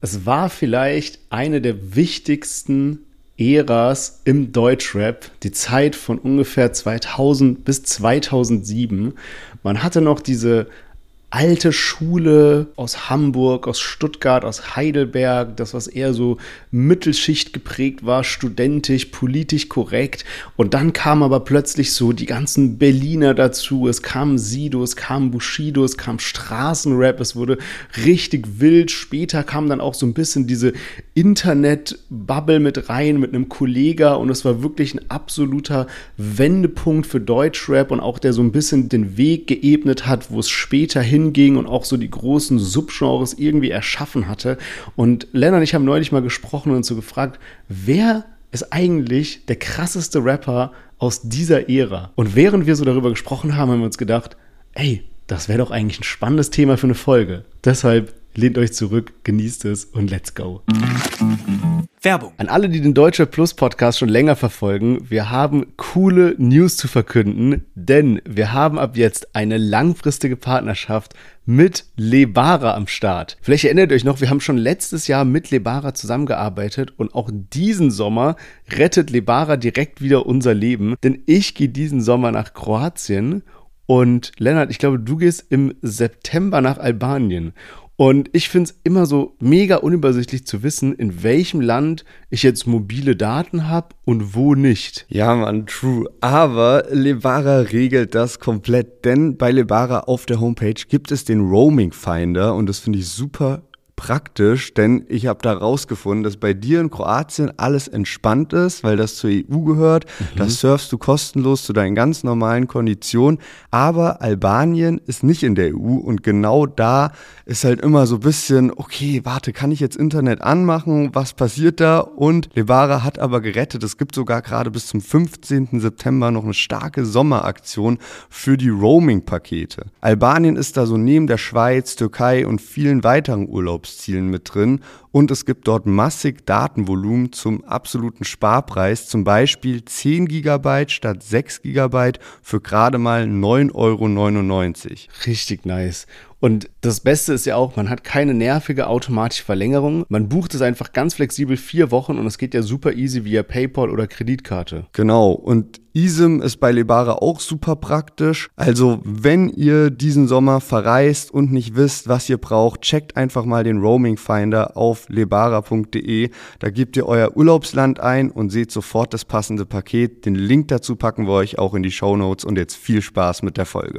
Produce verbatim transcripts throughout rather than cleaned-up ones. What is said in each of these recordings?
Es war vielleicht eine der wichtigsten Äras im Deutschrap, die Zeit von ungefähr zweitausend bis zweitausendsieben. Man hatte noch diese alte Schule aus Hamburg, aus Stuttgart, aus Heidelberg, das, was eher so Mittelschicht geprägt war, studentisch, politisch korrekt. Und dann kamen aber plötzlich so die ganzen Berliner dazu. Es kam Sido, es kam Bushido, es kam Straßenrap, es wurde richtig wild. Später kam dann auch so ein bisschen diese Internet-Bubble mit rein, mit einem Kollega. Und es war wirklich ein absoluter Wendepunkt für Deutschrap und auch der so ein bisschen den Weg geebnet hat, wo es später hin ging und auch so die großen Subgenres irgendwie erschaffen hatte. Und Lennart und ich haben neulich mal gesprochen und uns so gefragt, wer ist eigentlich der krasseste Rapper aus dieser Ära? Und während wir so darüber gesprochen haben, haben wir uns gedacht, ey, das wäre doch eigentlich ein spannendes Thema für eine Folge. Deshalb lehnt euch zurück, genießt es und let's go. Werbung. An alle, die den Deutsche Plus Podcast schon länger verfolgen, wir haben coole News zu verkünden, denn wir haben ab jetzt eine langfristige Partnerschaft mit Lebara am Start. Vielleicht erinnert ihr euch noch, wir haben schon letztes Jahr mit Lebara zusammengearbeitet und auch diesen Sommer rettet Lebara direkt wieder unser Leben, denn ich gehe diesen Sommer nach Kroatien und Lennart, ich glaube, du gehst im September nach Albanien. Und ich finde es immer so mega unübersichtlich zu wissen, in welchem Land ich jetzt mobile Daten habe und wo nicht. Ja, Mann, true. Aber Lebara regelt das komplett, denn bei Lebara auf der Homepage gibt es den Roaming Finder und das finde ich super praktisch, denn ich habe da rausgefunden, dass bei dir in Kroatien alles entspannt ist, weil das zur E U gehört. Mhm. Da surfst du kostenlos zu deinen ganz normalen Konditionen. Aber Albanien ist nicht in der E U und genau da ist halt immer so ein bisschen, okay, warte, kann ich jetzt Internet anmachen? Was passiert da? Und Lebara hat aber gerettet. Es gibt sogar gerade bis zum fünfzehnten September noch eine starke Sommeraktion für die Roaming-Pakete. Albanien ist da so neben der Schweiz, Türkei und vielen weiteren Urlaubs Zielen mit drin und es gibt dort massig Datenvolumen zum absoluten Sparpreis, zum Beispiel zehn Gigabyte statt sechs Gigabyte für gerade mal neun Euro neunundneunzig. Richtig nice. Und das Beste ist ja auch, man hat keine nervige automatische Verlängerung. Man bucht es einfach ganz flexibel vier Wochen und es geht ja super easy via PayPal oder Kreditkarte. Genau, und eSIM ist bei Lebara auch super praktisch. Also wenn ihr diesen Sommer verreist und nicht wisst, was ihr braucht, checkt einfach mal den Roaming Finder auf lebara punkt de. Da gebt ihr euer Urlaubsland ein und seht sofort das passende Paket. Den Link dazu packen wir euch auch in die Shownotes und jetzt viel Spaß mit der Folge.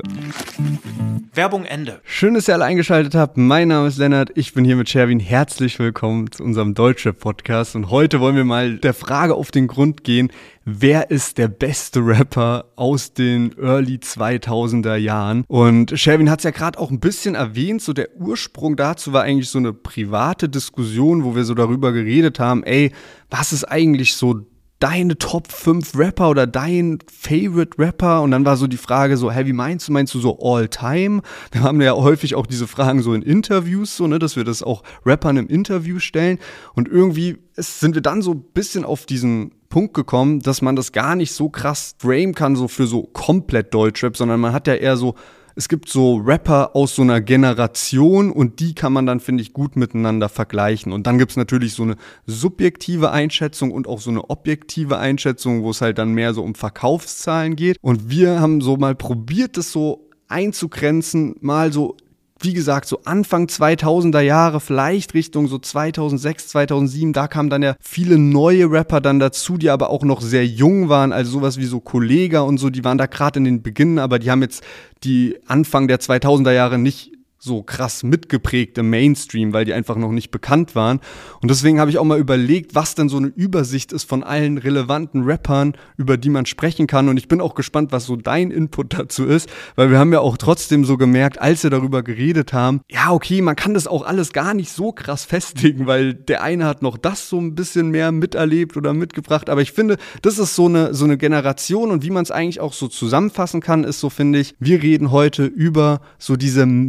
Werbung Ende. Schön, dass ihr alle eingeschaltet habt. Mein Name ist Lennart, ich bin hier mit Sherwin. Herzlich willkommen zu unserem Deutschrap-Podcast und heute wollen wir mal der Frage auf den Grund gehen, wer ist der beste Rapper aus den Early zweitausender Jahren? Und Sherwin hat es ja gerade auch ein bisschen erwähnt, so der Ursprung dazu war eigentlich so eine private Diskussion, wo wir so darüber geredet haben, ey, was ist eigentlich so deine Top fünf Rapper oder dein Favorite Rapper? Und dann war so die Frage so, hey, wie meinst du? Meinst du so all time? Wir haben ja häufig auch diese Fragen so in Interviews, so, ne, dass wir das auch Rappern im Interview stellen. Und irgendwie sind wir dann so ein bisschen auf diesen Punkt gekommen, dass man das gar nicht so krass framen kann, so für so komplett Deutschrap, sondern man hat ja eher so, es gibt so Rapper aus so einer Generation und die kann man dann, finde ich, gut miteinander vergleichen. Und dann gibt es natürlich so eine subjektive Einschätzung und auch so eine objektive Einschätzung, wo es halt dann mehr so um Verkaufszahlen geht. Und wir haben so mal probiert, das so einzugrenzen, mal so, wie gesagt, so Anfang zweitausender Jahre, vielleicht Richtung so zweitausendsechs, zweitausendsieben, da kamen dann ja viele neue Rapper dann dazu, die aber auch noch sehr jung waren, also sowas wie so Kollega und so, die waren da gerade in den Beginnen, aber die haben jetzt die Anfang der zweitausender Jahre nicht so krass mitgeprägt im Mainstream, weil die einfach noch nicht bekannt waren. Und deswegen habe ich auch mal überlegt, was denn so eine Übersicht ist von allen relevanten Rappern, über die man sprechen kann. Und ich bin auch gespannt, was so dein Input dazu ist, weil wir haben ja auch trotzdem so gemerkt, als wir darüber geredet haben, ja okay, man kann das auch alles gar nicht so krass festlegen, weil der eine hat noch das so ein bisschen mehr miterlebt oder mitgebracht. Aber ich finde, das ist so eine, so eine Generation und wie man es eigentlich auch so zusammenfassen kann, ist so, finde ich, wir reden heute über so diese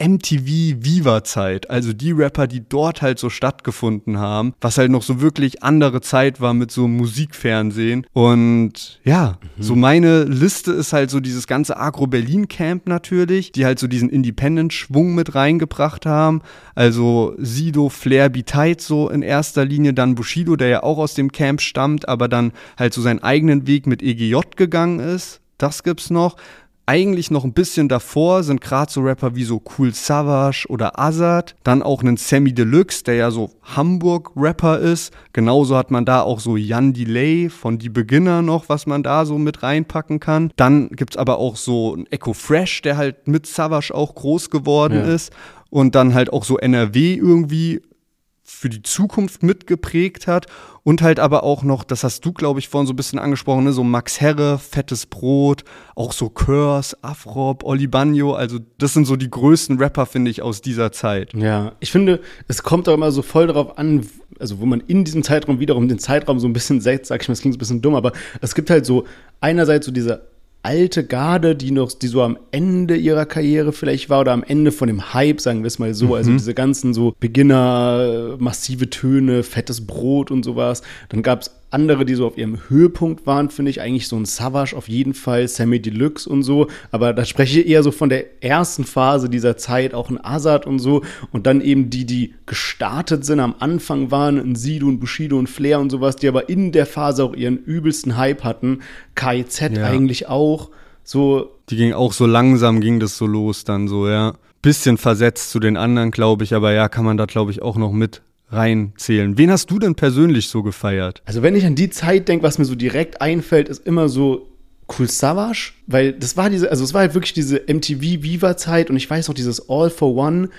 M T V Viva-Zeit, also die Rapper, die dort halt so stattgefunden haben, was halt noch so wirklich andere Zeit war mit so Musikfernsehen. Und ja, mhm. so meine Liste ist halt so dieses ganze Agro-Berlin-Camp natürlich, die halt so diesen Independent-Schwung mit reingebracht haben. Also Sido, Flair, B-Tight so in erster Linie, dann Bushido, der ja auch aus dem Camp stammt, aber dann halt so seinen eigenen Weg mit E G J gegangen ist. Das gibt's noch. Eigentlich noch ein bisschen davor sind gerade so Rapper wie so Kool Savas oder Azad, dann auch einen Sammy Deluxe, der ja so Hamburg-Rapper ist. Genauso hat man da auch so Jan Delay von Die Beginner noch, was man da so mit reinpacken kann. Dann gibt's aber auch so einen Echo Fresh, der halt mit Savas auch groß geworden ja. ist. Und dann halt auch so N R W irgendwie für die Zukunft mitgeprägt hat und halt aber auch noch, das hast du, glaube ich, vorhin so ein bisschen angesprochen, ne? So Max Herre, Fettes Brot, auch so Curse, Afrob, Oli Banjo, also das sind so die größten Rapper, finde ich, aus dieser Zeit. Ja, ich finde, es kommt auch immer so voll darauf an, also wo man in diesem Zeitraum wiederum den Zeitraum so ein bisschen setzt, sag ich mal, das klingt ein bisschen dumm, aber es gibt halt so einerseits so diese alte Garde, die noch, die so am Ende ihrer Karriere vielleicht war oder am Ende von dem Hype, sagen wir es mal so, mhm. also diese ganzen so Beginner, massive Töne, fettes Brot und sowas. Dann gab es andere, die so auf ihrem Höhepunkt waren, finde ich, eigentlich so ein Savas auf jeden Fall, Sammy Deluxe und so, aber da spreche ich eher so von der ersten Phase dieser Zeit, auch ein Azad und so und dann eben die, die gestartet sind, am Anfang waren, ein Sido, ein Bushido, ein Flair und sowas, die aber in der Phase auch ihren übelsten Hype hatten, K I Z ja. eigentlich auch, so. Die ging auch so langsam, ging das so los dann so, ja. Bisschen versetzt zu den anderen, glaube ich, aber ja, kann man da, glaube ich, auch noch mit reinzählen. Wen hast du denn persönlich so gefeiert? Also wenn ich an die Zeit denke, was mir so direkt einfällt, ist immer so Kool Savas, weil das war diese, also es war halt wirklich diese M T V Viva-Zeit und ich weiß noch, dieses All for One,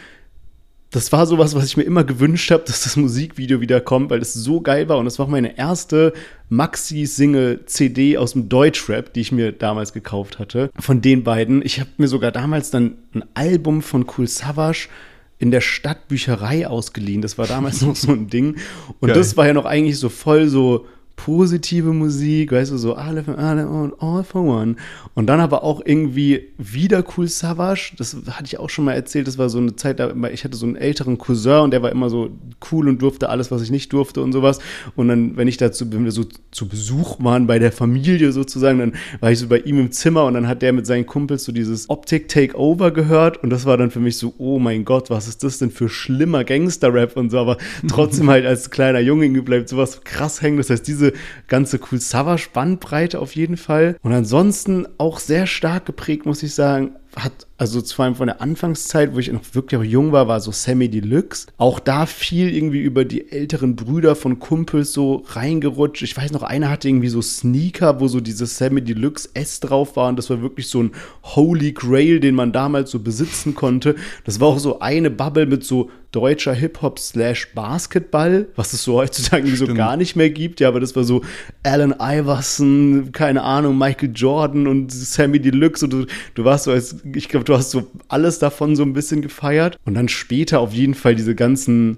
das war sowas, was ich mir immer gewünscht habe, dass das Musikvideo wieder kommt, weil das so geil war und das war auch meine erste Maxi-Single-C D aus dem Deutschrap, die ich mir damals gekauft hatte, von den beiden. Ich habe mir sogar damals dann ein Album von Kool Savas in der Stadtbücherei ausgeliehen. Das war damals noch so ein Ding. Und Geil. Das war ja noch eigentlich so voll so positive Musik, weißt du, so alle für alle und all for one. Und dann aber auch irgendwie wieder Kool Savas, das hatte ich auch schon mal erzählt, das war so eine Zeit, da ich hatte so einen älteren Cousin und der war immer so cool und durfte alles, was ich nicht durfte und sowas. Und dann, wenn ich dazu, wenn wir so zu Besuch waren bei der Familie sozusagen, dann war ich so bei ihm im Zimmer und dann hat der mit seinen Kumpels so dieses Optik Takeover gehört und das war dann für mich so, oh mein Gott, was ist das denn für schlimmer Gangster-Rap und so, aber trotzdem halt als kleiner Junge bleibt sowas krass hängen. Das heißt, diese ganze Kool Savas Bandbreite auf jeden Fall. Und ansonsten auch sehr stark geprägt, muss ich sagen, hat, also vor allem von der Anfangszeit, wo ich noch wirklich auch jung war, war so Sammy Deluxe. Auch da viel irgendwie über die älteren Brüder von Kumpels so reingerutscht. Ich weiß noch, einer hatte irgendwie so Sneaker, wo so dieses Sammy Deluxe S drauf war und das war wirklich so ein Holy Grail, den man damals so besitzen konnte. Das war auch so eine Bubble mit so deutscher Hip-Hop slash Basketball, was es so heutzutage irgendwie so gar nicht mehr gibt. Ja, aber das war so Allen Iverson, keine Ahnung, Michael Jordan und Sammy Deluxe und du, du warst so als, ich glaube, du hast so alles davon so ein bisschen gefeiert. Und dann später auf jeden Fall diese ganzen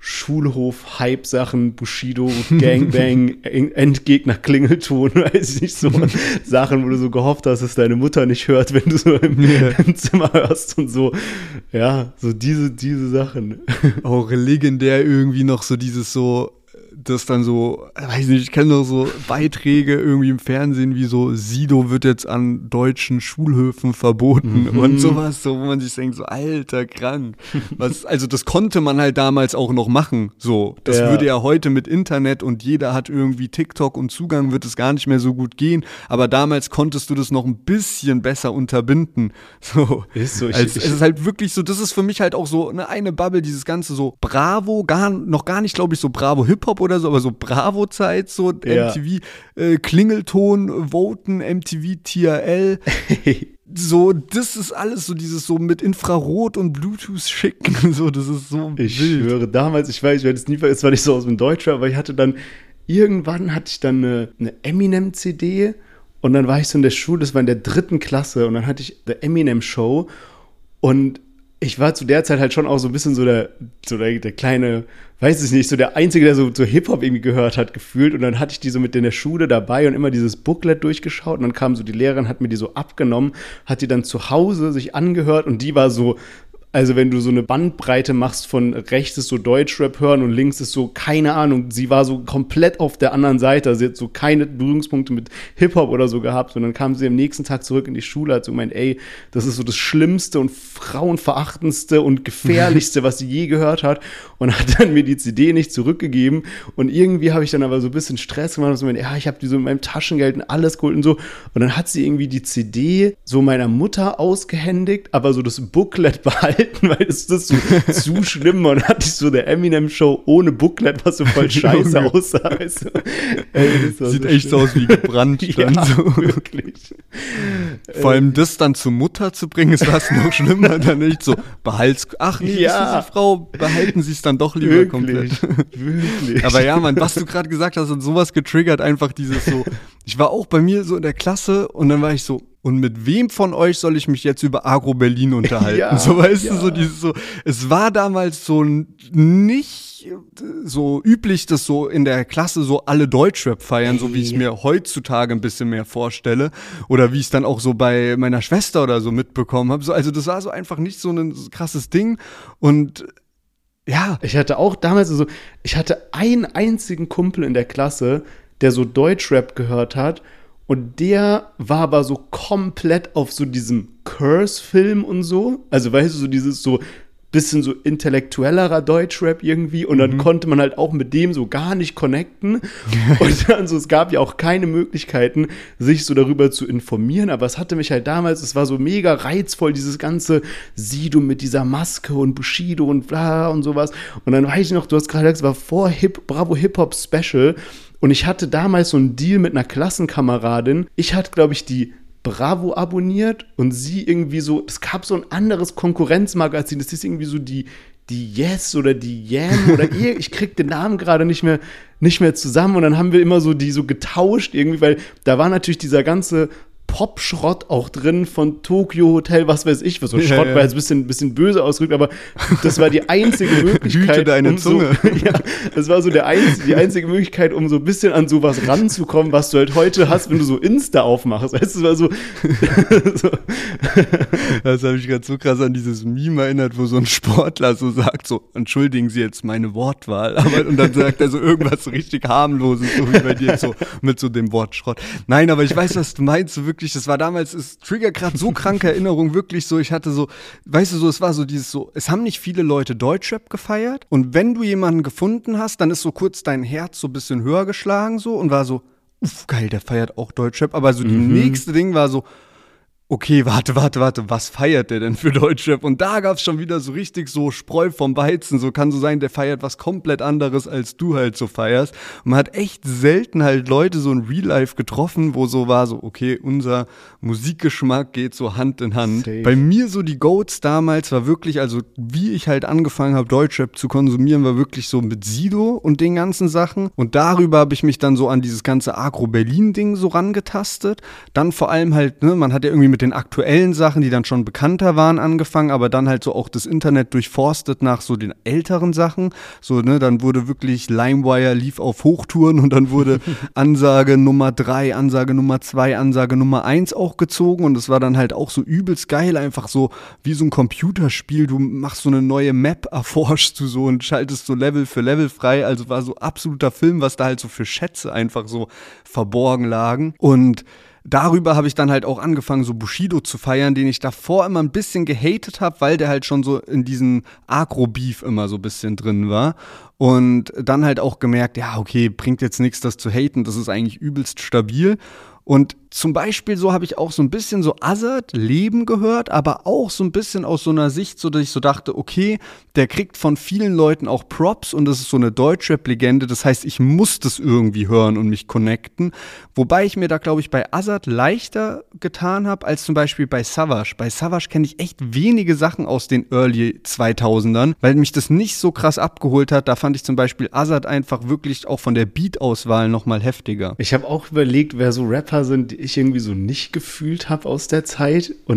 Schulhof-Hype-Sachen, Bushido, Gangbang, Endgegner, Klingelton, weiß ich nicht, so Sachen, wo du so gehofft hast, dass deine Mutter nicht hört, wenn du so im, yeah. im Zimmer hörst und so. Ja, so diese, diese Sachen. Auch legendär irgendwie noch so dieses so, das dann so, weiß nicht, ich kenne noch so Beiträge irgendwie im Fernsehen, wie so Sido wird jetzt an deutschen Schulhöfen verboten mhm. und sowas, so, wo man sich denkt, so alter, krank. Was, also das konnte man halt damals auch noch machen, so. Das ja. würde ja heute mit Internet und jeder hat irgendwie TikTok und Zugang, wird es gar nicht mehr so gut gehen, aber damals konntest du das noch ein bisschen besser unterbinden, so. Ist so. Ich, Als, ich, es ist halt wirklich so, das ist für mich halt auch so eine, eine Bubble, dieses ganze so Bravo, gar, noch gar nicht, glaube ich, so Bravo Hip-Hop oder so, aber so Bravo-Zeit, so ja. M T V, äh, Klingelton, Voten, M T V, T R L. So, das ist alles so dieses so mit Infrarot und Bluetooth schicken, so, das ist so Ich wild. schwöre, damals, ich weiß, ich werde es nie vergessen, es war nicht so aus dem Deutschen, aber ich hatte dann, irgendwann hatte ich dann eine, eine Eminem-C D und dann war ich so in der Schule, das war in der dritten Klasse und dann hatte ich The Eminem Show und ich war zu der Zeit halt schon auch so ein bisschen so der, so der, der kleine, weiß ich nicht, so der Einzige, der so, so Hip-Hop irgendwie gehört hat, gefühlt. Und dann hatte ich die so mit in der Schule dabei und immer dieses Booklet durchgeschaut. Und dann kam so die Lehrerin, hat mir die so abgenommen, hat die dann zu Hause sich angehört und die war so Also wenn du so eine Bandbreite machst von rechts ist so Deutschrap hören und links ist so, keine Ahnung, sie war so komplett auf der anderen Seite, also sie hat so keine Berührungspunkte mit Hip-Hop oder so gehabt und dann kam sie am nächsten Tag zurück in die Schule, hat so gemeint, ey, das ist so das Schlimmste und frauenverachtendste und gefährlichste, was sie je gehört hat und hat dann mir die C D nicht zurückgegeben und irgendwie habe ich dann aber so ein bisschen Stress gemacht und so, ja, ich habe die so mit meinem Taschengeld und alles geholt und so und dann hat sie irgendwie die C D so meiner Mutter ausgehändigt, aber so das Booklet behalten, weil das ist so zu schlimm und hatte ich so der Eminem-Show ohne Booklet, was so voll scheiße aussah. Weißt du? Ey, das Sieht so echt schlimm. so aus wie gebrannt. Ja, dann so. wirklich. Vor allem das dann zur Mutter zu bringen, ist fast noch schlimmer, dann nicht so, behalt's, ach nee, Ja. wissen Sie, Frau, behalten Sie es dann doch lieber Wirklich, komplett. wirklich. Aber ja, Mann, was du gerade gesagt hast, hat sowas getriggert, einfach dieses so, ich war auch bei mir so in der Klasse und dann war ich so, und mit wem von euch soll ich mich jetzt über Agro Berlin unterhalten? Ja, so, weißt ja. du, so dieses so, es war damals so nicht so üblich, dass so in der Klasse so alle Deutschrap feiern, so wie ich es mir heutzutage ein bisschen mehr vorstelle oder wie ich es dann auch so bei meiner Schwester oder so mitbekommen habe. So, also das war so einfach nicht so ein krasses Ding und ja. Ich hatte auch damals so, ich hatte einen einzigen Kumpel in der Klasse, der so Deutschrap gehört hat. Und der war aber so komplett auf so diesem Curse-Film und so. Also weißt du, so dieses so bisschen so intellektuellerer Deutschrap irgendwie. Und dann mhm. konnte man halt auch mit dem so gar nicht connecten. Und dann so, es gab ja auch keine Möglichkeiten, sich so darüber zu informieren. Aber es hatte mich halt damals, es war so mega reizvoll, dieses ganze Sido mit dieser Maske und Bushido und bla und sowas. Und dann weiß ich noch, du hast gerade gesagt, es war vor Hip, Bravo Hip-Hop Special. Und ich hatte damals so einen Deal mit einer Klassenkameradin. Ich hatte, glaube ich, die Bravo abonniert und sie irgendwie so, es gab so ein anderes Konkurrenzmagazin, das ist irgendwie so die, die Yes oder die Yam oder ihr, ich krieg den Namen gerade nicht mehr, nicht mehr zusammen und dann haben wir immer so die so getauscht irgendwie, weil da war natürlich dieser ganze Pop-Schrott auch drin von Tokyo Hotel, was weiß ich, was so Schrott ja, ja. war jetzt ein bisschen, bisschen böse ausgedrückt, aber das war die einzige Möglichkeit. Hüte deine um Zunge. So, ja, das war so der einzige, die einzige Möglichkeit, um so ein bisschen an sowas ranzukommen, was du halt heute hast, wenn du so Insta aufmachst. Weißt du, es war so. so. Das habe ich gerade so krass an dieses Meme erinnert, wo so ein Sportler so sagt, so, entschuldigen Sie jetzt meine Wortwahl, aber und dann sagt er so irgendwas richtig harmloses, so wie bei dir, so mit so dem Wort Schrott. Nein, aber ich weiß, was du meinst, so wirklich, das war damals, es triggert gerade so kranke Erinnerungen, wirklich so, ich hatte so, weißt du so, es war so dieses so, es haben nicht viele Leute Deutschrap gefeiert und wenn du jemanden gefunden hast, dann ist so kurz dein Herz so ein bisschen höher geschlagen so und war so, uff, geil, der feiert auch Deutschrap, aber so die Mhm. nächste Ding war so, okay, warte, warte, warte, was feiert der denn für Deutschrap? Und da gab's schon wieder so richtig so Spreu vom Weizen, so kann so sein, der feiert was komplett anderes, als du halt so feierst. Und man hat echt selten halt Leute so in Real Life getroffen, wo so war so, okay, unser Musikgeschmack geht so Hand in Hand. Safe. Bei mir so die Goats damals war wirklich, also wie ich halt angefangen habe, Deutschrap zu konsumieren, war wirklich so mit Sido und den ganzen Sachen. Und darüber habe ich mich dann so an dieses ganze Agro-Berlin-Ding so rangetastet. Dann vor allem halt, ne, man hat ja irgendwie mit den aktuellen Sachen, die dann schon bekannter waren, angefangen, aber dann halt so auch das Internet durchforstet nach so den älteren Sachen. So, ne, dann wurde wirklich LimeWire lief auf Hochtouren und dann wurde Ansage Nummer drei, Ansage Nummer zwei, Ansage Nummer eins auch gezogen und es war dann halt auch so übelst geil, einfach so wie so ein Computerspiel. Du machst so eine neue Map, erforschst du so und schaltest so Level für Level frei. Also war so absoluter Film, was da halt so für Schätze einfach so verborgen lagen. Und darüber habe ich dann halt auch angefangen, so Bushido zu feiern, den ich davor immer ein bisschen gehatet habe, weil der halt schon so in diesem Agro-Beef immer so ein bisschen drin war. Und dann halt auch gemerkt, ja, okay, bringt jetzt nichts, das zu haten, das ist eigentlich übelst stabil. Und zum Beispiel so habe ich auch so ein bisschen so Azad Leben gehört, aber auch so ein bisschen aus so einer Sicht, so dass ich so dachte, okay, der kriegt von vielen Leuten auch Props und das ist so eine Deutschrap-Legende, das heißt, ich muss das irgendwie hören und mich connecten, wobei ich mir da, glaube ich, bei Azad leichter getan habe, als zum Beispiel bei Savage. Bei Savage kenne ich echt wenige Sachen aus den Early zweitausendern, weil mich das nicht so krass abgeholt hat, da fand ich zum Beispiel Azad einfach wirklich auch von der Beat-Auswahl nochmal heftiger. Ich habe auch überlegt, wer so Rapper sind, die ich irgendwie so nicht gefühlt habe aus der Zeit. Und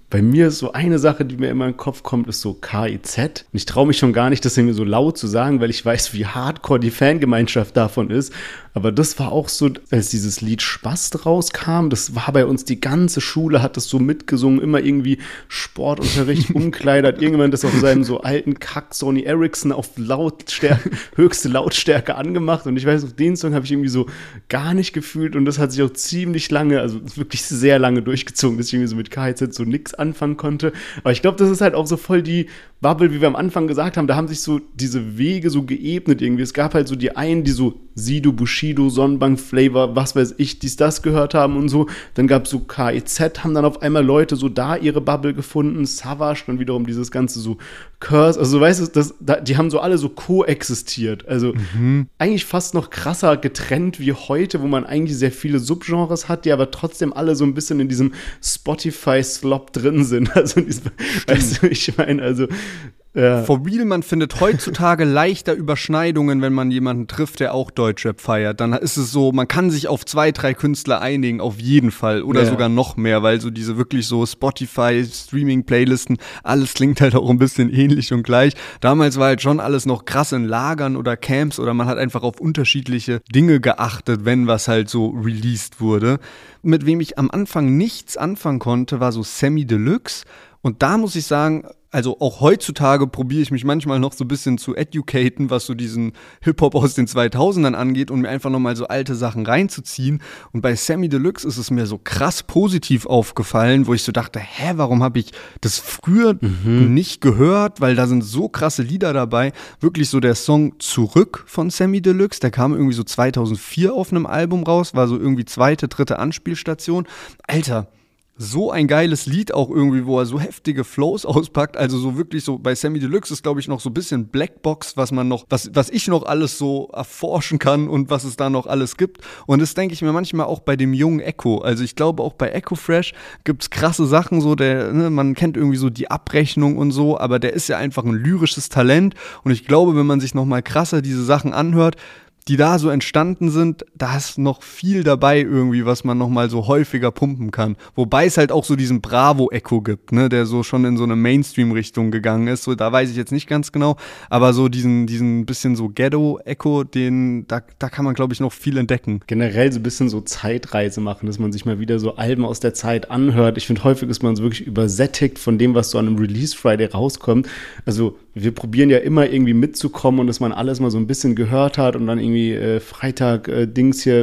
Bei mir ist so eine Sache, die mir immer in den Kopf kommt, ist so K I Z. Und ich traue mich schon gar nicht, das irgendwie so laut zu sagen, weil ich weiß, wie hardcore die Fangemeinschaft davon ist. Aber das war auch so, als dieses Lied Spast rauskam, das war bei uns, die ganze Schule hat das so mitgesungen, immer irgendwie Sportunterricht, umkleidert, irgendwann das auf seinem so alten Kack Sony Ericsson auf Lautstärke, höchste Lautstärke angemacht. Und ich weiß, auf den Song habe ich irgendwie so gar nicht gefühlt und das hat sich auch ziemlich lange, also wirklich sehr lange durchgezogen, dass ich irgendwie so mit K I Z so nix anfangen konnte. Aber ich glaube, das ist halt auch so voll die Bubble, wie wir am Anfang gesagt haben, da haben sich so diese Wege so geebnet irgendwie. Es gab halt so die einen, die so Sido, Bushido, Sonnenbank, Flavor, was weiß ich, dies, das gehört haben und so. Dann gab es so K I Z, haben dann auf einmal Leute so da ihre Bubble gefunden. Savage, dann wiederum dieses ganze so Curse. Also, weißt du, das, da, die haben so alle so koexistiert. Also, mhm. eigentlich fast noch krasser getrennt wie heute, wo man eigentlich sehr viele Subgenres hat, die aber trotzdem alle so ein bisschen in diesem Spotify-Slop drin sind. Also, in diesem, weißt du, ich meine, also Ja. For real, man findet heutzutage leichter Überschneidungen, wenn man jemanden trifft, der auch Deutschrap feiert. Dann ist es so, man kann sich auf zwei, drei Künstler einigen, auf jeden Fall. Oder ja. sogar noch mehr, weil so diese wirklich so Spotify, Streaming-Playlisten, alles klingt halt auch ein bisschen ähnlich und gleich. Damals war halt schon alles noch krass in Lagern oder Camps oder man hat einfach auf unterschiedliche Dinge geachtet, wenn was halt so released wurde. Mit wem ich am Anfang nichts anfangen konnte, war so Sammy Deluxe. Und da muss ich sagen, also auch heutzutage probiere ich mich manchmal noch so ein bisschen zu educaten, was so diesen Hip-Hop aus den zweitausendern angeht und mir einfach nochmal so alte Sachen reinzuziehen. Und bei Sammy Deluxe ist es mir so krass positiv aufgefallen, wo ich so dachte, hä, warum habe ich das früher mhm. nicht gehört? Weil da sind so krasse Lieder dabei. Wirklich so der Song Zurück von Sammy Deluxe, der kam irgendwie so zweitausendvier auf einem Album raus, war so irgendwie zweite, dritte Anspielstation. Alter, so ein geiles Lied auch irgendwie, wo er so heftige Flows auspackt, also so wirklich so, bei Sammy Deluxe ist, glaube ich, noch so ein bisschen Blackbox, was man noch, was, was ich noch alles so erforschen kann und was es da noch alles gibt. Und das denke ich mir manchmal auch bei dem jungen Echo. Also ich glaube auch bei Echo Fresh gibt's krasse Sachen, so der, ne, man kennt irgendwie so die Abrechnung und so, aber der ist ja einfach ein lyrisches Talent und ich glaube, wenn man sich noch mal krasser diese Sachen anhört, die da so entstanden sind, da ist noch viel dabei irgendwie, was man noch mal so häufiger pumpen kann. Wobei es halt auch so diesen Bravo-Echo gibt, ne, der so schon in so eine Mainstream-Richtung gegangen ist. So, da weiß ich jetzt nicht ganz genau, aber so diesen, diesen bisschen so Ghetto-Echo, den, da, da kann man, glaube ich, noch viel entdecken. Generell so ein bisschen so Zeitreise machen, dass man sich mal wieder so Alben aus der Zeit anhört. Ich finde, häufig ist man so wirklich übersättigt von dem, was so an einem Release-Friday rauskommt. Also wir probieren ja immer irgendwie mitzukommen und dass man alles mal so ein bisschen gehört hat und dann irgendwie Äh, Freitag äh, Dings hier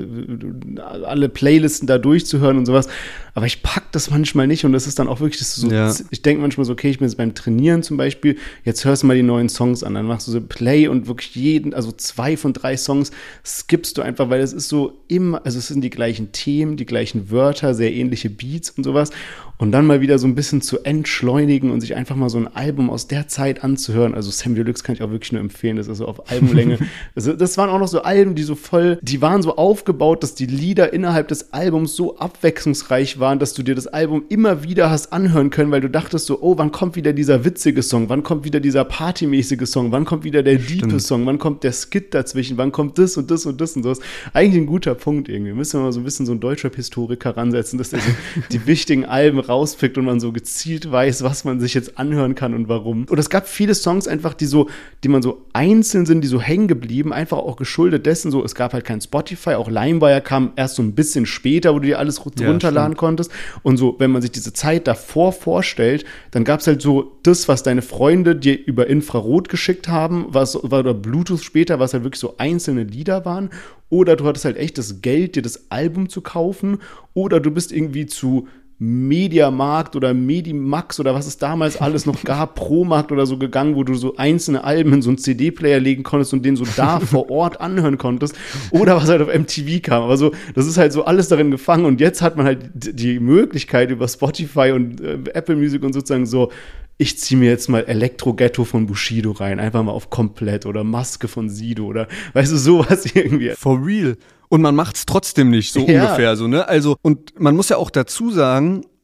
äh, alle Playlisten da durchzuhören und sowas, aber ich pack das manchmal nicht und das ist dann auch wirklich das so, ja. Ich denke manchmal so, okay, ich bin jetzt beim Trainieren zum Beispiel, jetzt hörst du mal die neuen Songs an, dann machst du so Play und wirklich jeden, also zwei von drei Songs skippst du einfach, weil es ist so immer, also es sind die gleichen Themen, die gleichen Wörter, sehr ähnliche Beats und sowas und dann mal wieder so ein bisschen zu entschleunigen und sich einfach mal so ein Album aus der Zeit anzuhören, also Sammy Deluxe kann ich auch wirklich nur empfehlen, das ist so auf Albumlänge, also das waren auch noch so Alben, die so voll, die waren so aufgebaut, dass die Lieder innerhalb des Albums so abwechslungsreich waren, dass du dir das Album immer wieder hast anhören können, weil du dachtest so, oh, wann kommt wieder dieser witzige Song, wann kommt wieder dieser partymäßige Song, wann kommt wieder der diepe Song, wann kommt der Skit dazwischen, wann kommt das und das und das und das. Eigentlich ein guter Punkt irgendwie. Müssen wir mal so ein bisschen so einen Deutschrap-Historiker ransetzen, dass der so die wichtigen Alben rauspickt und man so gezielt weiß, was man sich jetzt anhören kann und warum. Und es gab viele Songs einfach, die so, die man so einzeln sind, die so hängen geblieben, einfach auch geschuldet dessen so, es gab halt kein Spotify, auch LimeWire kam erst so ein bisschen später, wo du dir alles runterladen ja, konntest und so, wenn man sich diese Zeit davor vorstellt, dann gab es halt so das, was deine Freunde dir über Infrarot geschickt haben, was war oder Bluetooth später, was halt wirklich so einzelne Lieder waren oder du hattest halt echt das Geld, dir das Album zu kaufen oder du bist irgendwie zu Mediamarkt oder Medimax oder was es damals alles noch gab, Promarkt oder so gegangen, wo du so einzelne Alben in so einen C D-Player legen konntest und den so da vor Ort anhören konntest oder was halt auf M T V kam. Aber so, das ist halt so alles darin gefangen und jetzt hat man halt die Möglichkeit über Spotify und äh, Apple Music und sozusagen so, ich ziehe mir jetzt mal Elektro-Ghetto von Bushido rein, einfach mal auf komplett oder Maske von Sido oder weißt du, sowas irgendwie. For real. Und man macht's trotzdem nicht, so ja. ungefähr, so, ne? Also, und man muss ja auch dazu sagen,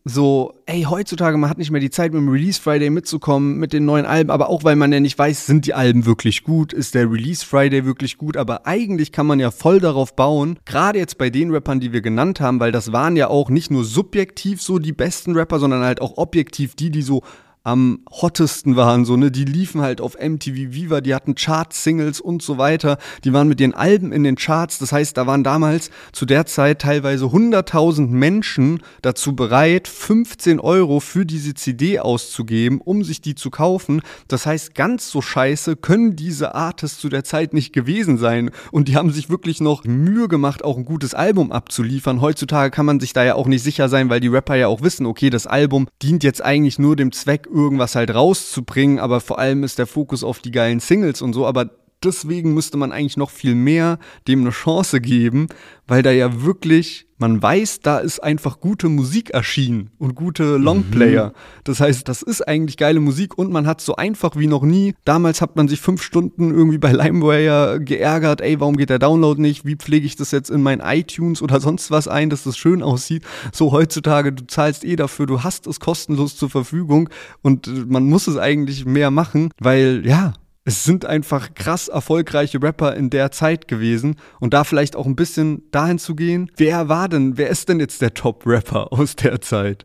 so, ey, heutzutage, man hat nicht mehr die Zeit, mit dem Release Friday mitzukommen, mit den neuen Alben, aber auch, weil man ja nicht weiß, sind die Alben wirklich gut, ist der Release Friday wirklich gut, aber eigentlich kann man ja voll darauf bauen, gerade jetzt bei den Rappern, die wir genannt haben, weil das waren ja auch nicht nur subjektiv so die besten Rapper, sondern halt auch objektiv die, die so am hottesten waren, so, ne, die liefen halt auf M T V Viva, die hatten Chart-Singles und so weiter, die waren mit ihren Alben in den Charts, das heißt, da waren damals zu der Zeit teilweise hunderttausend Menschen dazu bereit, fünfzehn Euro für diese C D auszugeben, um sich die zu kaufen, das heißt, ganz so scheiße können diese Artists zu der Zeit nicht gewesen sein und die haben sich wirklich noch Mühe gemacht, auch ein gutes Album abzuliefern. Heutzutage kann man sich da ja auch nicht sicher sein, weil die Rapper ja auch wissen, okay, das Album dient jetzt eigentlich nur dem Zweck, irgendwas halt rauszubringen, aber vor allem ist der Fokus auf die geilen Singles und so, aber deswegen müsste man eigentlich noch viel mehr dem eine Chance geben, weil da ja wirklich, man weiß, da ist einfach gute Musik erschienen und gute Longplayer. Mhm. Das heißt, das ist eigentlich geile Musik und man hat so einfach wie noch nie, damals hat man sich fünf Stunden irgendwie bei LimeWire geärgert, ey, warum geht der Download nicht, wie pflege ich das jetzt in mein iTunes oder sonst was ein, dass das schön aussieht. So heutzutage, du zahlst eh dafür, du hast es kostenlos zur Verfügung und man muss es eigentlich mehr machen, weil, ja, es sind einfach krass erfolgreiche Rapper in der Zeit gewesen und da vielleicht auch ein bisschen dahin zu gehen, wer war denn, wer ist denn jetzt der Top-Rapper aus der Zeit?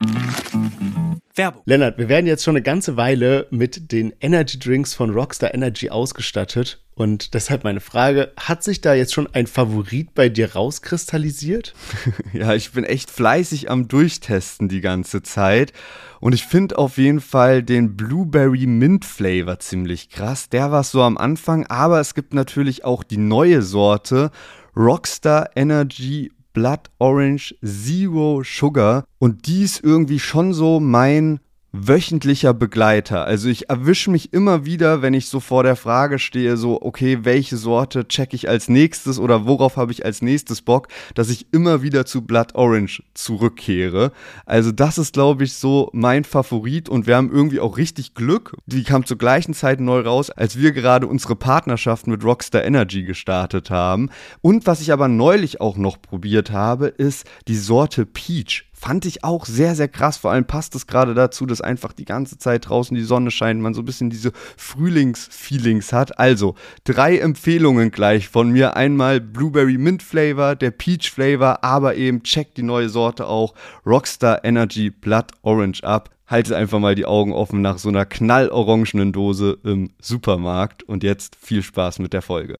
Werbung. Lennart, wir werden jetzt schon eine ganze Weile mit den Energy Drinks von Rockstar Energy ausgestattet und deshalb meine Frage, hat sich da jetzt schon ein Favorit bei dir rauskristallisiert? Ja, ich bin echt fleißig am Durchtesten die ganze Zeit und ich finde auf jeden Fall den Blueberry Mint Flavor ziemlich krass. Der war so am Anfang, aber es gibt natürlich auch die neue Sorte Rockstar Energy Blood Orange Zero Sugar und die ist irgendwie schon so mein wöchentlicher Begleiter. Also ich erwische mich immer wieder, wenn ich so vor der Frage stehe, so okay, welche Sorte check ich als nächstes oder worauf habe ich als nächstes Bock, dass ich immer wieder zu Blood Orange zurückkehre. Also das ist, glaube ich, so mein Favorit und wir haben irgendwie auch richtig Glück. Die kam zur gleichen Zeit neu raus, als wir gerade unsere Partnerschaft mit Rockstar Energy gestartet haben. Und was ich aber neulich auch noch probiert habe, ist die Sorte Peach. Fand ich auch sehr, sehr krass. Vor allem passt es gerade dazu, dass einfach die ganze Zeit draußen die Sonne scheint, man so ein bisschen diese Frühlingsfeelings hat. Also, drei Empfehlungen gleich von mir. Einmal Blueberry Mint Flavor, der Peach Flavor, aber eben checkt die neue Sorte auch Rockstar Energy Blood Orange ab. Haltet einfach mal die Augen offen nach so einer knallorangenen Dose im Supermarkt. Und jetzt viel Spaß mit der Folge.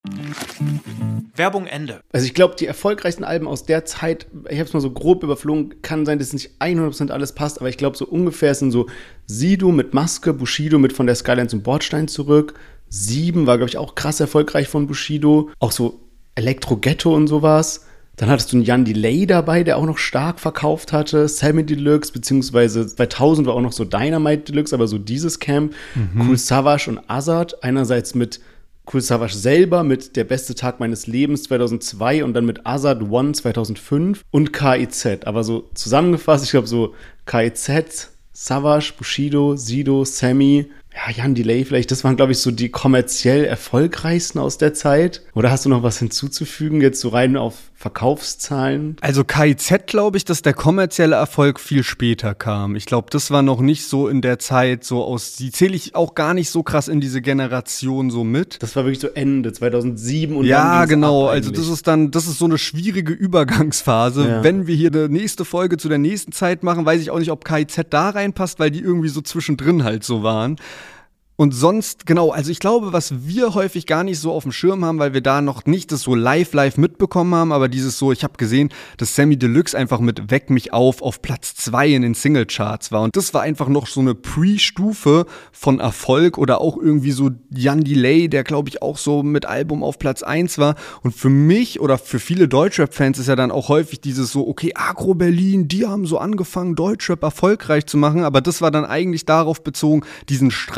Werbung Ende. Also ich glaube, die erfolgreichsten Alben aus der Zeit, ich habe es mal so grob überflogen, kann sein, dass nicht hundert Prozent alles passt, aber ich glaube, so ungefähr sind so Sido mit Maske, Bushido mit Von der Skyline zum Bordstein zurück. Sieben war, glaube ich, auch krass erfolgreich von Bushido. Auch so Elektro-Ghetto und sowas. Dann hattest du einen Jan Delay dabei, der auch noch stark verkauft hatte. Sammy Deluxe, beziehungsweise zweitausend war auch noch so Dynamite Deluxe, aber so dieses Camp. Mhm. Kool Savas und Azad. Einerseits mit Kool Savas selber, mit Der beste Tag meines Lebens zweitausendzwei und dann mit Azad One zweitausendfünf und K I Z. Aber so zusammengefasst, ich glaube so K I Z, Savas, Bushido, Sido, Sammy, ja, Jan Delay vielleicht, das waren, glaube ich, so die kommerziell erfolgreichsten aus der Zeit. Oder hast du noch was hinzuzufügen, jetzt so rein auf Verkaufszahlen? Also K I Z glaube ich, dass der kommerzielle Erfolg viel später kam. Ich glaube, das war noch nicht so in der Zeit so aus, die zähle ich auch gar nicht so krass in diese Generation so mit. Das war wirklich so Ende zweitausendsieben und ja, dann genau, ab also das ist dann, das ist so eine schwierige Übergangsphase. Ja. Wenn wir hier eine nächste Folge zu der nächsten Zeit machen, weiß ich auch nicht, ob K I Z da reinpasst, weil die irgendwie so zwischendrin halt so waren. Und sonst, genau, also ich glaube, was wir häufig gar nicht so auf dem Schirm haben, weil wir da noch nicht das so live, live mitbekommen haben, aber dieses so, ich habe gesehen, dass Sammy Deluxe einfach mit Weck mich auf auf Platz zwei in den Singlecharts war. Und das war einfach noch so eine Pre-Stufe von Erfolg oder auch irgendwie so Jan Delay, der glaube ich auch so mit Album auf Platz eins war. Und für mich oder für viele Deutschrap-Fans ist ja dann auch häufig dieses so, okay, Agro Berlin, die haben so angefangen, Deutschrap erfolgreich zu machen, aber das war dann eigentlich darauf bezogen, diesen Straßendeutsch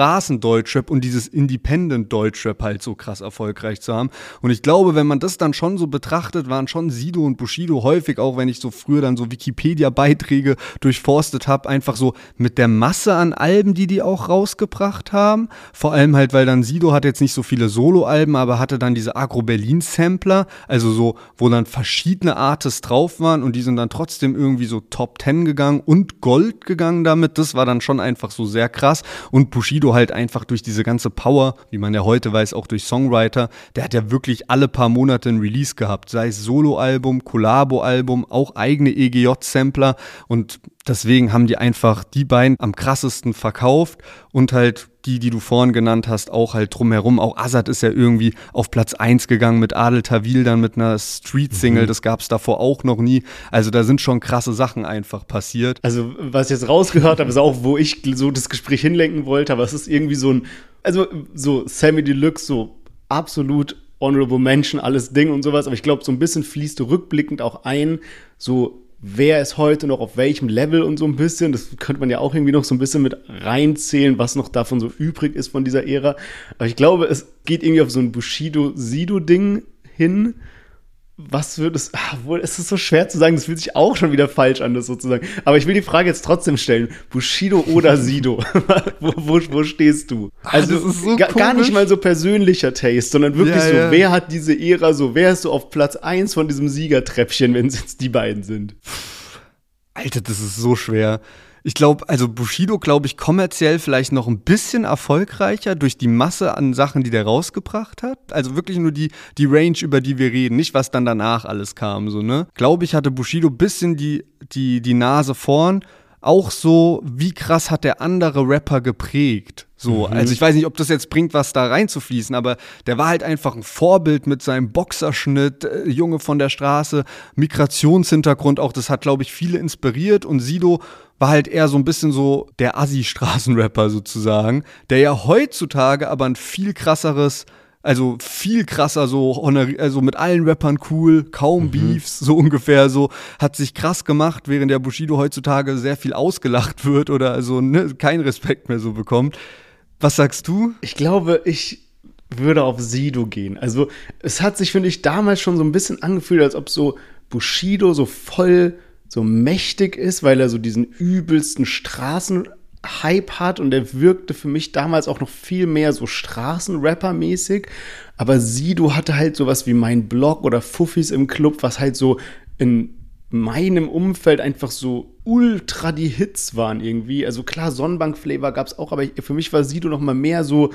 Deutschrap und dieses Independent-Deutschrap halt so krass erfolgreich zu haben. Und ich glaube, wenn man das dann schon so betrachtet, waren schon Sido und Bushido häufig, auch wenn ich so früher dann so Wikipedia-Beiträge durchforstet habe, einfach so mit der Masse an Alben, die die auch rausgebracht haben. Vor allem halt, weil dann Sido hat jetzt nicht so viele Solo-Alben, aber hatte dann diese Agro-Berlin-Sampler, also so, wo dann verschiedene Artists drauf waren und die sind dann trotzdem irgendwie so Top Ten gegangen und Gold gegangen damit. Das war dann schon einfach so sehr krass. Und Bushido halt einfach durch diese ganze Power, wie man ja heute weiß, auch durch Songwriter, der hat ja wirklich alle paar Monate ein Release gehabt, sei es Solo-Album, Collabo-Album, auch eigene E G J-Sampler und deswegen haben die einfach die beiden am krassesten verkauft und halt die, die du vorhin genannt hast, auch halt drumherum. Auch Azad ist ja irgendwie auf Platz eins gegangen mit Adel Tawil, dann mit einer Street-Single, mhm. das gab es davor auch noch nie. Also da sind schon krasse Sachen einfach passiert. Also was ich jetzt rausgehört habe, ist auch, wo ich so das Gespräch hinlenken wollte, aber es ist irgendwie so ein, also so Sammy Deluxe, so absolut Honorable Mention, alles Ding und sowas, aber ich glaube, so ein bisschen fließt rückblickend auch ein, so wer ist heute noch auf welchem Level und so ein bisschen, das könnte man ja auch irgendwie noch so ein bisschen mit reinzählen, was noch davon so übrig ist von dieser Ära. Aber ich glaube, es geht irgendwie auf so ein Bushido-Sido-Ding hin. Was würde es, ah, wohl, es ist so schwer zu sagen, das fühlt sich auch schon wieder falsch an, das sozusagen. Aber ich will die Frage jetzt trotzdem stellen, Bushido oder Sido? wo, wo, wo stehst du? Also das ist so ga, gar nicht mal so persönlicher Taste, sondern wirklich ja, so, ja. wer hat diese Ära so, wer ist so auf Platz eins von diesem Siegertreppchen, wenn es jetzt die beiden sind? Alter, das ist so schwer. Ich glaube, also Bushido, glaube ich, kommerziell vielleicht noch ein bisschen erfolgreicher durch die Masse an Sachen, die der rausgebracht hat. Also wirklich nur die, die Range, über die wir reden, nicht was dann danach alles kam, so, ne? Glaube ich, hatte Bushido ein bisschen die, die, die Nase vorn. Auch so, wie krass hat der andere Rapper geprägt. So, mhm. Also ich weiß nicht, ob das jetzt bringt, was da reinzufließen, aber der war halt einfach ein Vorbild mit seinem Boxerschnitt, äh, Junge von der Straße, Migrationshintergrund auch, das hat, glaube ich, viele inspiriert und Sido war halt eher so ein bisschen so der Assi-Straßenrapper sozusagen, der ja heutzutage aber ein viel krasseres, also viel krasser so, also mit allen Rappern cool, kaum mhm. Beefs, so ungefähr so, hat sich krass gemacht, während der Bushido heutzutage sehr viel ausgelacht wird oder also ne, keinen Respekt mehr so bekommt. Was sagst du? Ich glaube, ich würde auf Sido gehen. Also es hat sich, finde ich, damals schon so ein bisschen angefühlt, als ob so Bushido so voll so mächtig ist, weil er so diesen übelsten Straßenhype hat und der wirkte für mich damals auch noch viel mehr so Straßenrapper-mäßig. Aber Sido hatte halt sowas wie Mein Blog oder Fuffis im Club, was halt so in meinem Umfeld einfach so ultra die Hits waren irgendwie. Also klar, Sonnenbank-Flavor gab's auch, aber für mich war Sido noch mal mehr so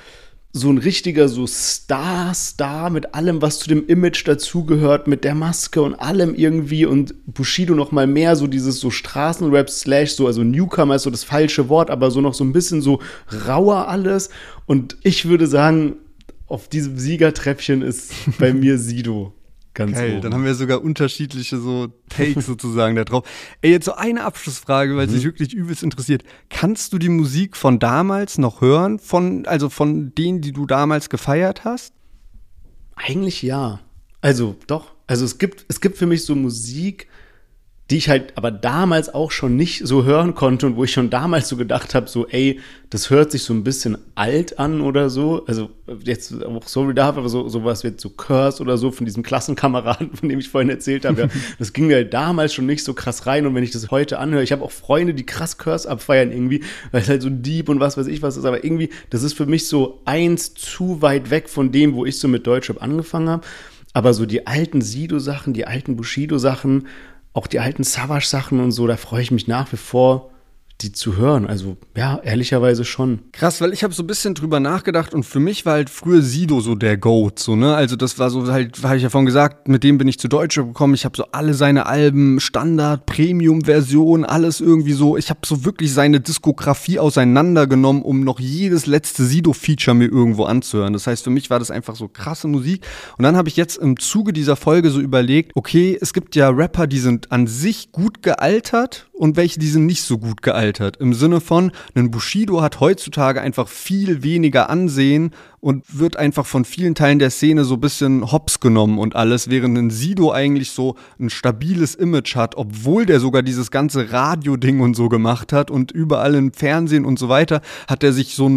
so ein richtiger so Star-Star mit allem, was zu dem Image dazugehört, mit der Maske und allem irgendwie und Bushido noch mal mehr so dieses so Straßenrap slash so, also Newcomer ist so das falsche Wort, aber so noch so ein bisschen so rauer alles und ich würde sagen, auf diesem Siegertreppchen ist bei mir Sido. Ganz geil, oben. Dann haben wir sogar unterschiedliche so Takes sozusagen da drauf. Ey, jetzt so eine Abschlussfrage, weil es mhm. mich wirklich übelst interessiert. Kannst du die Musik von damals noch hören? Von, also von denen, die du damals gefeiert hast? Eigentlich ja. Also doch. Also es gibt, es gibt für mich so Musik, die ich halt aber damals auch schon nicht so hören konnte und wo ich schon damals so gedacht habe, so ey, das hört sich so ein bisschen alt an oder so. Also jetzt auch sorry dafür, aber so sowas wie so Curse oder so von diesem Klassenkameraden, von dem ich vorhin erzählt habe. Ja, das ging mir halt damals schon nicht so krass rein und wenn ich das heute anhöre, ich habe auch Freunde, die krass Curse abfeiern irgendwie, weil es halt so deep und was weiß ich was ist, aber irgendwie, das ist für mich so eins zu weit weg von dem, wo ich so mit Deutschrap angefangen habe. Aber so die alten Sido-Sachen, die alten Bushido-Sachen, auch die alten Savage-Sachen und so, da freue ich mich nach wie vor, die zu hören. Also ja, ehrlicherweise schon. Krass, weil ich habe so ein bisschen drüber nachgedacht und für mich war halt früher Sido so der Goat, so, ne? Also das war so halt, habe ich ja vorhin gesagt, mit dem bin ich zu Deutschrap gekommen. Ich habe so alle seine Alben, Standard, Premium-Version, alles irgendwie so. Ich habe so wirklich seine Diskografie auseinandergenommen, um noch jedes letzte Sido-Feature mir irgendwo anzuhören. Das heißt, für mich war das einfach so krasse Musik. Und dann habe ich jetzt im Zuge dieser Folge so überlegt, okay, es gibt ja Rapper, die sind an sich gut gealtert und welche, die sind nicht so gut gealtert. Im Sinne von, ein Bushido hat heutzutage einfach viel weniger Ansehen und wird einfach von vielen Teilen der Szene so ein bisschen hops genommen und alles, während ein Sido eigentlich so ein stabiles Image hat, obwohl der sogar dieses ganze Radio-Ding und so gemacht hat und überall im Fernsehen und so weiter, hat er sich so ein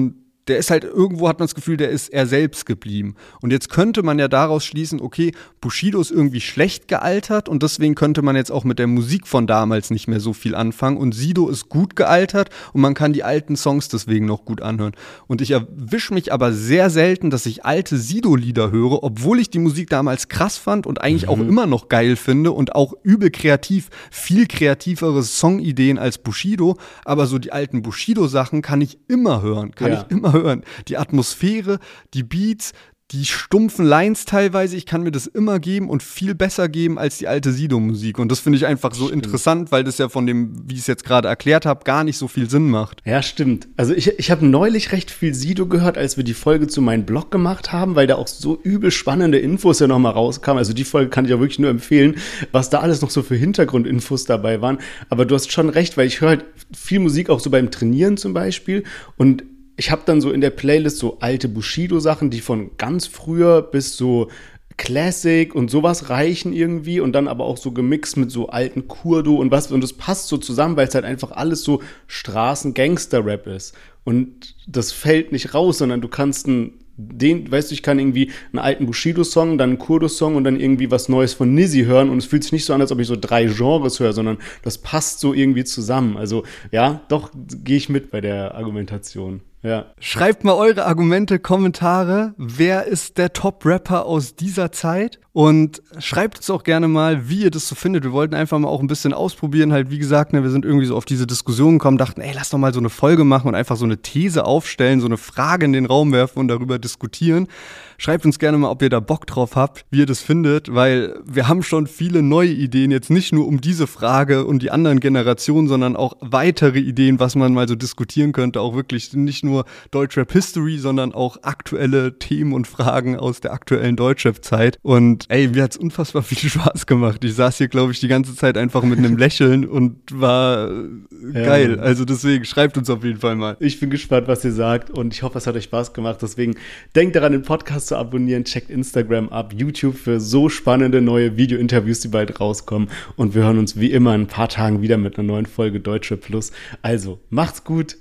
der ist halt, irgendwo hat man das Gefühl, der ist er selbst geblieben. Und jetzt könnte man ja daraus schließen, okay, Bushido ist irgendwie schlecht gealtert und deswegen könnte man jetzt auch mit der Musik von damals nicht mehr so viel anfangen und Sido ist gut gealtert und man kann die alten Songs deswegen noch gut anhören. Und ich erwische mich aber sehr selten, dass ich alte Sido-Lieder höre, obwohl ich die Musik damals krass fand und eigentlich mhm. auch immer noch geil finde und auch übel kreativ, viel kreativere Songideen als Bushido, aber so die alten Bushido-Sachen kann ich immer hören, kann ja. ich immer hören. hören. Die Atmosphäre, die Beats, die stumpfen Lines teilweise, ich kann mir das immer geben und viel besser geben als die alte Sido-Musik. Und das finde ich einfach so stimmt. interessant, weil das ja von dem, wie ich es jetzt gerade erklärt habe, gar nicht so viel Sinn macht. Ja, stimmt. Also ich, ich habe neulich recht viel Sido gehört, als wir die Folge zu meinem Blog gemacht haben, weil da auch so übel spannende Infos ja nochmal rauskamen. Also die Folge kann ich ja wirklich nur empfehlen, was da alles noch so für Hintergrundinfos dabei waren. Aber du hast schon recht, weil ich höre halt viel Musik auch so beim Trainieren zum Beispiel und ich habe dann so in der Playlist so alte Bushido-Sachen, die von ganz früher bis so Classic und sowas reichen irgendwie und dann aber auch so gemixt mit so alten Kurdo und was. Und das passt so zusammen, weil es halt einfach alles so Straßen-Gangster-Rap ist. Und das fällt nicht raus, sondern du kannst einen, den, weißt du, ich kann irgendwie einen alten Bushido-Song, dann einen Kurdo-Song und dann irgendwie was Neues von Nizzy hören und es fühlt sich nicht so an, als ob ich so drei Genres höre, sondern das passt so irgendwie zusammen. Also ja, doch gehe ich mit bei der Argumentation. Ja. Schreibt mal eure Argumente, Kommentare. Wer ist der Top-Rapper aus dieser Zeit? Und schreibt uns auch gerne mal, wie ihr das so findet. Wir wollten einfach mal auch ein bisschen ausprobieren. Halt, wie gesagt, ne, wir sind irgendwie so auf diese Diskussion gekommen, dachten, ey, lass doch mal so eine Folge machen und einfach so eine These aufstellen, so eine Frage in den Raum werfen und darüber diskutieren. Schreibt uns gerne mal, ob ihr da Bock drauf habt, wie ihr das findet, weil wir haben schon viele neue Ideen, jetzt nicht nur um diese Frage und die anderen Generationen, sondern auch weitere Ideen, was man mal so diskutieren könnte. Auch wirklich nicht nur Deutschrap History, sondern auch aktuelle Themen und Fragen aus der aktuellen Deutschrap-Zeit. Und ey, mir hat's unfassbar viel Spaß gemacht. Ich saß hier, glaube ich, die ganze Zeit einfach mit einem Lächeln und war ja. geil. Also deswegen, schreibt uns auf jeden Fall mal. Ich bin gespannt, was ihr sagt und ich hoffe, es hat euch Spaß gemacht. Deswegen denkt daran, den Podcast zu abonnieren, checkt Instagram ab, YouTube für so spannende neue Video-Interviews, die bald rauskommen. Und wir hören uns wie immer in ein paar Tagen wieder mit einer neuen Folge Deutschrap Plus. Also, macht's gut.